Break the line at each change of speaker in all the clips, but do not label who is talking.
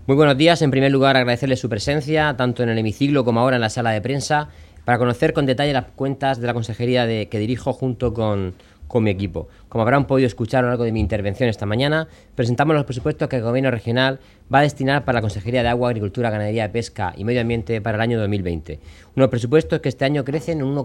Muy buenos días. En primer lugar, agradecerles su presencia, tanto en el hemiciclo como ahora en la sala de prensa, para conocer con detalle las cuentas de la consejería que dirijo junto con mi equipo. Como habrán podido escuchar a lo largo de mi intervención esta mañana, presentamos los presupuestos que el Gobierno regional va a destinar para la Consejería de Agua, Agricultura, Ganadería, Pesca y Medio Ambiente para el año 2020. Unos presupuestos que este año crecen un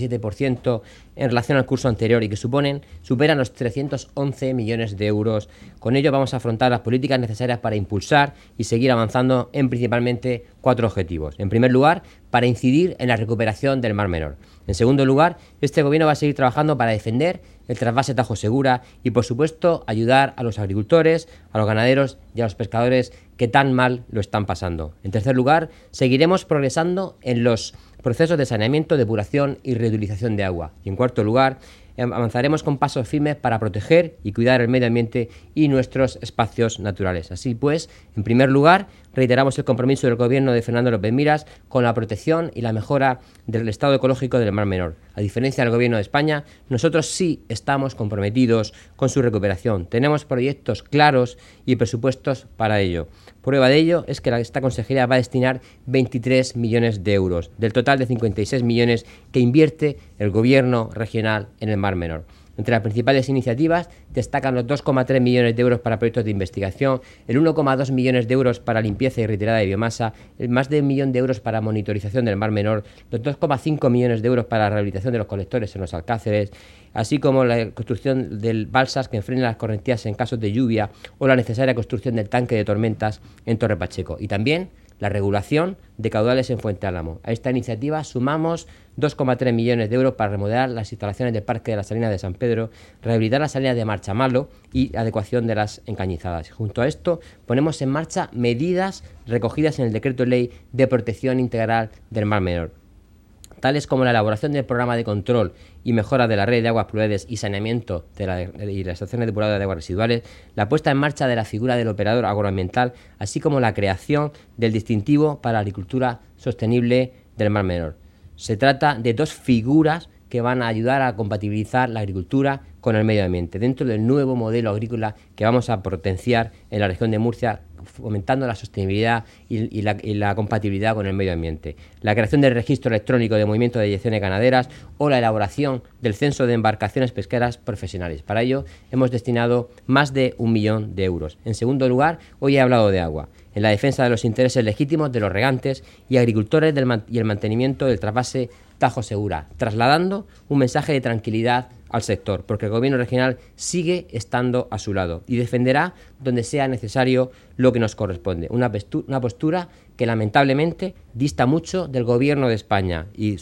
1,17% en relación al curso anterior y que superan los 311 millones de euros. Con ello vamos a afrontar las políticas necesarias para impulsar y seguir avanzando en principalmente 4 objetivos. En primer lugar, para incidir en la recuperación del Mar Menor. En segundo lugar, este Gobierno va a seguir trabajando para defender el trasvase Tajo Segura y, por supuesto, ayudar a los agricultores, a los ganaderos y a los pescadores que tan mal lo están pasando. En tercer lugar, seguiremos progresando en los procesos de saneamiento, depuración y reutilización de agua. Y en cuarto lugar, avanzaremos con pasos firmes para proteger y cuidar el medio ambiente y nuestros espacios naturales. Así pues, en primer lugar, reiteramos el compromiso del Gobierno de Fernando López Miras con la protección y la mejora del estado ecológico del Mar Menor. A diferencia del Gobierno de España, nosotros sí estamos comprometidos con su recuperación. Tenemos proyectos claros y presupuestos para ello. Prueba de ello es que esta consejería va a destinar 23 millones de euros, del total de 56 millones que invierte el Gobierno regional en el Mar Menor. Entre las principales iniciativas destacan los 2,3 millones de euros para proyectos de investigación, el 1,2 millones de euros para limpieza y retirada de biomasa, el más de 1 millón de euros para monitorización del Mar Menor, los 2,5 millones de euros para la rehabilitación de los colectores en los alcáceres, así como la construcción de balsas que enfrenen las correntías en casos de lluvia o la necesaria construcción del tanque de tormentas en Torre Pacheco. Y también la regulación de caudales en Fuente Álamo. A esta iniciativa sumamos 2,3 millones de euros para remodelar las instalaciones del Parque de las Salinas de San Pedro, rehabilitar las salinas de Marchamalo y adecuación de las encañizadas. Junto a esto, ponemos en marcha medidas recogidas en el Decreto Ley de Protección Integral del Mar Menor, tales como la elaboración del programa de control y mejora de la red de aguas pluviales y saneamiento y las estaciones depuradoras de aguas residuales, la puesta en marcha de la figura del operador agroambiental, así como la creación del distintivo para la agricultura sostenible del Mar Menor. Se trata de 2 figuras que van a ayudar a compatibilizar la agricultura con el medio ambiente, dentro del nuevo modelo agrícola que vamos a potenciar en la región de Murcia, fomentando la sostenibilidad y la compatibilidad con el medio ambiente. La creación del registro electrónico de movimiento de eyecciones ganaderas o la elaboración del censo de embarcaciones pesqueras profesionales. Para ello hemos destinado más de 1 millón de euros. En segundo lugar, hoy he hablado de agua, en la defensa de los intereses legítimos de los regantes y agricultores y el mantenimiento del trasvase Tajo Segura, trasladando un mensaje de tranquilidad al sector, porque el Gobierno regional sigue estando a su lado y defenderá donde sea necesario lo que nos corresponde. Una postura que lamentablemente dista mucho del Gobierno de España y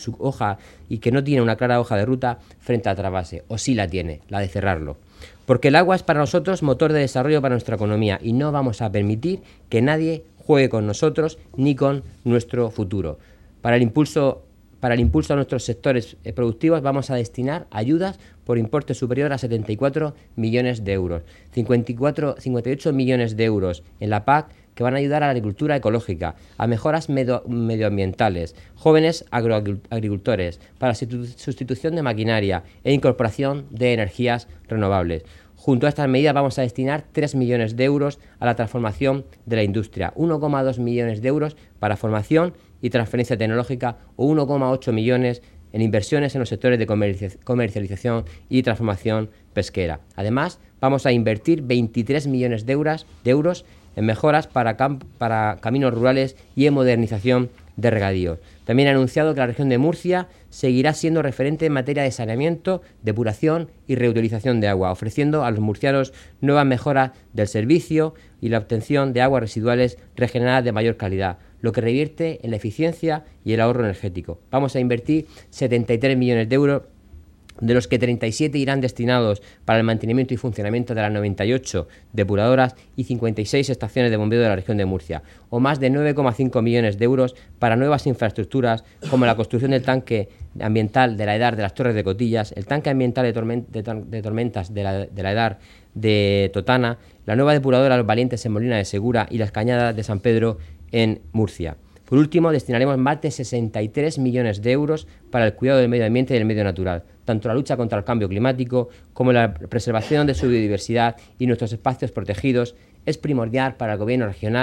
que no tiene una clara hoja de ruta frente al trasvase, o sí la tiene, la de cerrarlo. Porque el agua es para nosotros motor de desarrollo para nuestra economía y no vamos a permitir que nadie juegue con nosotros ni con nuestro futuro. Para el impulso a nuestros sectores productivos vamos a destinar ayudas por importe superior a 74 millones de euros, 58 millones de euros en la PAC que van a ayudar a la agricultura ecológica, a mejoras medioambientales, jóvenes agricultores, para sustitución de maquinaria e incorporación de energías renovables. Junto a estas medidas vamos a destinar 3 millones de euros a la transformación de la industria, 1,2 millones de euros para formación y transferencia tecnológica o 1,8 millones en inversiones en los sectores de comercialización y transformación pesquera. Además, vamos a invertir 23 millones de euros en mejoras para caminos rurales y en modernización de regadíos. También ha anunciado que la región de Murcia seguirá siendo referente en materia de saneamiento, depuración y reutilización de agua, ofreciendo a los murcianos nuevas mejoras del servicio y la obtención de aguas residuales regeneradas de mayor calidad, lo que revierte en la eficiencia y el ahorro energético. Vamos a invertir 73 millones de euros, de los que 37 irán destinados para el mantenimiento y funcionamiento de las 98 depuradoras y 56 estaciones de bombeo de la región de Murcia, o más de 9,5 millones de euros para nuevas infraestructuras como la construcción del tanque ambiental de la EDAR de las Torres de Cotillas, el tanque ambiental de tormentas de la EDAR de Totana, la nueva depuradora Los Valientes en Molina de Segura y las cañadas de San Pedro en Murcia. Por último, destinaremos más de 63 millones de euros para el cuidado del medio ambiente y del medio natural, tanto la lucha contra el cambio climático como la preservación de su biodiversidad y nuestros espacios protegidos. Es primordial para el Gobierno regional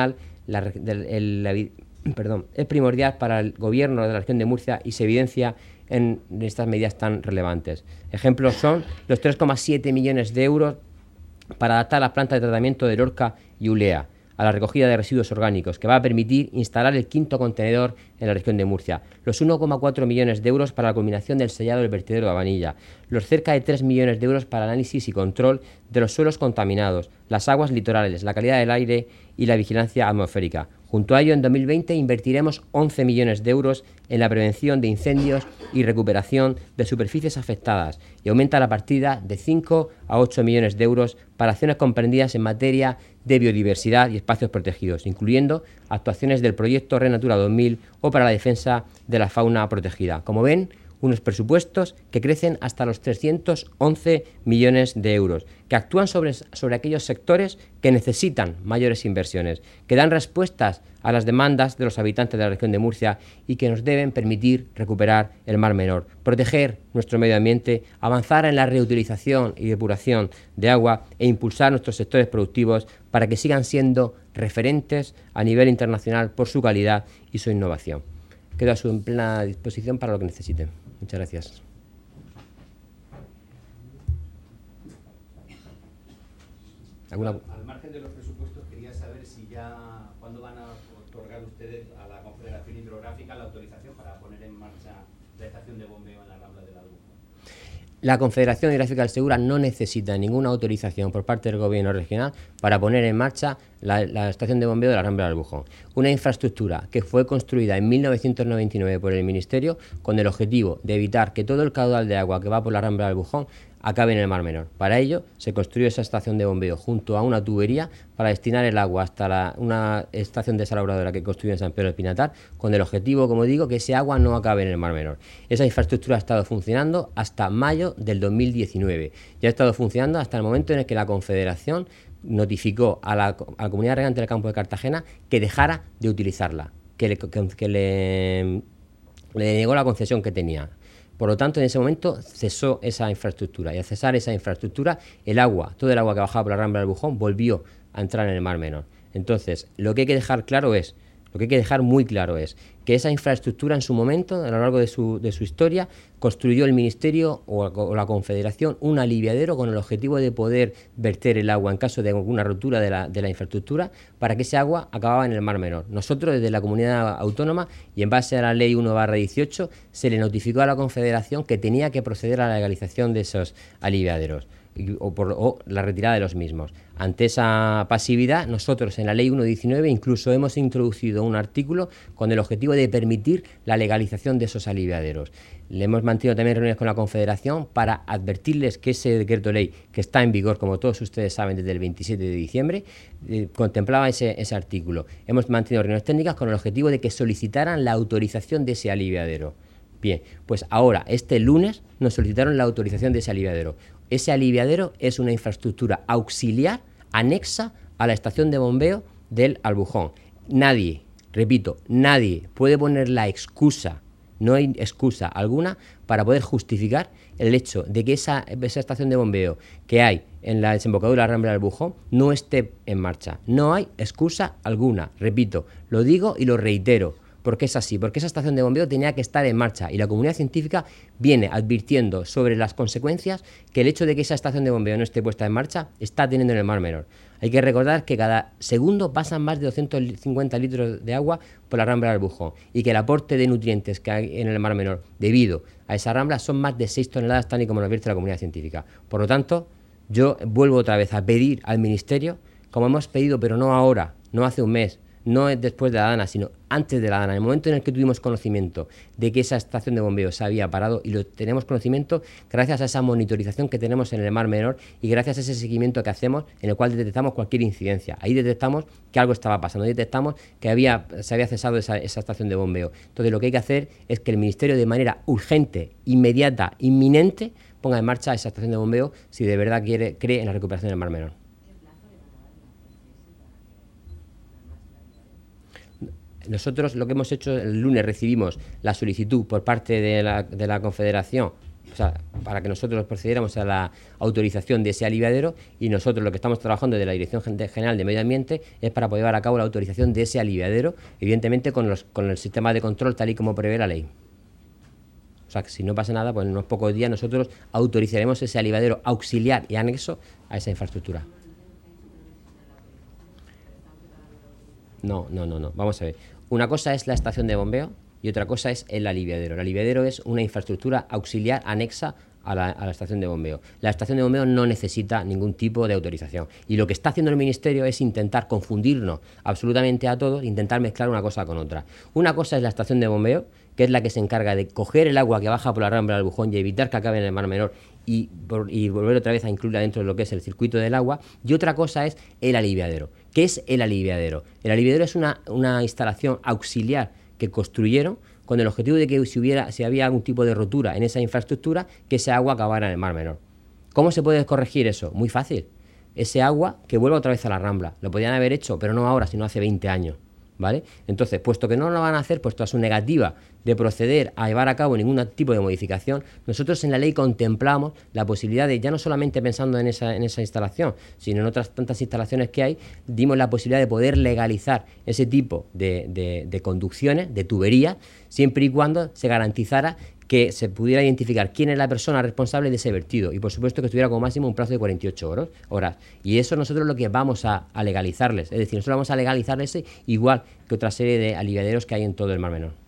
es primordial para el gobierno de la región de Murcia y se evidencia en estas medidas tan relevantes. Ejemplos son los 3,7 millones de euros para adaptar las plantas de tratamiento de Lorca y Ulea a la recogida de residuos orgánicos, que va a permitir instalar el 5º contenedor en la región de Murcia, los 1,4 millones de euros para la culminación del sellado del vertedero de Abanilla, los cerca de 3 millones de euros para el análisis y control de los suelos contaminados, las aguas litorales, la calidad del aire y la vigilancia atmosférica. Junto a ello, en 2020 invertiremos 11 millones de euros en la prevención de incendios y recuperación de superficies afectadas y aumenta la partida de 5 a 8 millones de euros para acciones comprendidas en materia de biodiversidad y espacios protegidos, incluyendo actuaciones del proyecto Renatura 2000 o para la defensa de la fauna protegida. Como ven, unos presupuestos que crecen hasta los 311 millones de euros, que actúan sobre aquellos sectores que necesitan mayores inversiones, que dan respuestas a las demandas de los habitantes de la región de Murcia y que nos deben permitir recuperar el Mar Menor, proteger nuestro medio ambiente, avanzar en la reutilización y depuración de agua e impulsar nuestros sectores productivos para que sigan siendo referentes a nivel internacional por su calidad y su innovación. Quedo a su plena disposición para lo que necesiten. Muchas gracias.
Al margen de los presupuestos, quería saber si ya, ¿cuándo van a otorgar ustedes a la Confederación Hidrográfica la autorización para poner en marcha la estación de bombeo en la Rambla del Albujón?
La Confederación Hidrográfica del Segura no necesita ninguna autorización por parte del Gobierno regional para poner en marcha la estación de bombeo de la Rambla del Albujón. Una infraestructura que fue construida en 1999 por el Ministerio con el objetivo de evitar que todo el caudal de agua que va por la Rambla del Albujón acabe en el Mar Menor. Para ello, se construyó esa estación de bombeo junto a una tubería para destinar el agua hasta una estación desalabradora que construyó en San Pedro del Pinatar, con el objetivo, como digo, que ese agua no acabe en el Mar Menor. Esa infraestructura ha estado funcionando hasta mayo del 2019. Ya ha estado funcionando hasta el momento en el que la Confederación notificó a la Comunidad Regante del Campo de Cartagena que dejara de utilizarla, que le denegó la concesión que tenía. Por lo tanto, en ese momento cesó esa infraestructura y al cesar esa infraestructura, todo el agua que bajaba por la Rambla del Albujón volvió a entrar en el Mar Menor. Entonces, lo que hay que dejar muy claro es que esa infraestructura en su momento, a lo largo de su historia, construyó el Ministerio o la Confederación un aliviadero con el objetivo de poder verter el agua en caso de alguna rotura de la infraestructura para que ese agua acababa en el Mar Menor. Nosotros, desde la comunidad autónoma y en base a la Ley 1/18, se le notificó a la Confederación que tenía que proceder a la legalización de esos aliviaderos o la retirada de los mismos. Ante esa pasividad, nosotros en la Ley 1/19 incluso hemos introducido un artículo con el objetivo de permitir la legalización de esos aliviaderos. Le hemos mantenido también reuniones con la Confederación para advertirles que ese decreto ley, que está en vigor, como todos ustedes saben, desde el 27 de diciembre, contemplaba ese artículo. Hemos mantenido reuniones técnicas con el objetivo de que solicitaran la autorización de ese aliviadero. Bien, pues ahora, este lunes, nos solicitaron la autorización de ese aliviadero. Ese aliviadero es una infraestructura auxiliar anexa a la estación de bombeo del Albujón. Nadie, repito, nadie puede poner la excusa, no hay excusa alguna para poder justificar el hecho de que esa estación de bombeo que hay en la desembocadura de la Rambla del Albujón no esté en marcha. No hay excusa alguna, repito, lo digo y lo reitero. Porque es así, porque esa estación de bombeo tenía que estar en marcha y la comunidad científica viene advirtiendo sobre las consecuencias que el hecho de que esa estación de bombeo no esté puesta en marcha está teniendo en el Mar Menor. Hay que recordar que cada segundo pasan más de 250 litros de agua por la Rambla del Albujón y que el aporte de nutrientes que hay en el Mar Menor debido a esa rambla son más de 6 toneladas, tal y como nos advierte la comunidad científica. Por lo tanto, yo vuelvo otra vez a pedir al Ministerio, como hemos pedido, pero no ahora, no hace un mes, no es después de la DANA, sino antes de la DANA, en el momento en el que tuvimos conocimiento de que esa estación de bombeo se había parado, y lo tenemos conocimiento gracias a esa monitorización que tenemos en el Mar Menor y gracias a ese seguimiento que hacemos en el cual detectamos cualquier incidencia. Ahí detectamos que algo estaba pasando, detectamos que se había cesado esa estación de bombeo. Entonces lo que hay que hacer es que el Ministerio, de manera urgente, inmediata, inminente, ponga en marcha esa estación de bombeo si de verdad cree en la recuperación del Mar Menor. Nosotros lo que hemos hecho, el lunes recibimos la solicitud por parte de la Confederación, o sea, para que nosotros procediéramos a la autorización de ese aliviadero, y nosotros lo que estamos trabajando de la Dirección General de Medio Ambiente es para poder llevar a cabo la autorización de ese aliviadero, evidentemente con el sistema de control tal y como prevé la ley. O sea, que si no pasa nada, pues en unos pocos días nosotros autorizaremos ese aliviadero auxiliar y anexo a esa infraestructura. No. Vamos a ver. Una cosa es la estación de bombeo y otra cosa es el aliviadero. El aliviadero es una infraestructura auxiliar anexa a la estación de bombeo. La estación de bombeo no necesita ningún tipo de autorización. Y lo que está haciendo el Ministerio es intentar confundirnos absolutamente a todos, intentar mezclar una cosa con otra. Una cosa es la estación de bombeo, que es la que se encarga de coger el agua que baja por la Rambla del Bujón y evitar que acabe en el Mar Menor y volver otra vez a incluirla dentro de lo que es el circuito del agua. Y otra cosa es el aliviadero. ¿Qué es el aliviadero? El aliviadero es una instalación auxiliar que construyeron con el objetivo de que si había algún tipo de rotura en esa infraestructura, que ese agua acabara en el Mar Menor. ¿Cómo se puede corregir eso? Muy fácil. Ese agua que vuelva otra vez a la Rambla. Lo podían haber hecho, pero no ahora, sino hace 20 años. ¿Vale? Entonces, puesto que no lo van a hacer, puesto a su negativa de proceder a llevar a cabo ningún tipo de modificación, nosotros en la ley contemplamos la posibilidad de, ya no solamente pensando en esa instalación, sino en otras tantas instalaciones que hay, dimos la posibilidad de poder legalizar ese tipo de conducciones, de tuberías, siempre y cuando se garantizara que se pudiera identificar quién es la persona responsable de ese vertido y por supuesto que estuviera como máximo un plazo de 48 horas. Y eso nosotros lo que vamos a legalizarles, es decir, nosotros vamos a legalizarles igual que otra serie de aliviaderos que hay en todo el Mar Menor.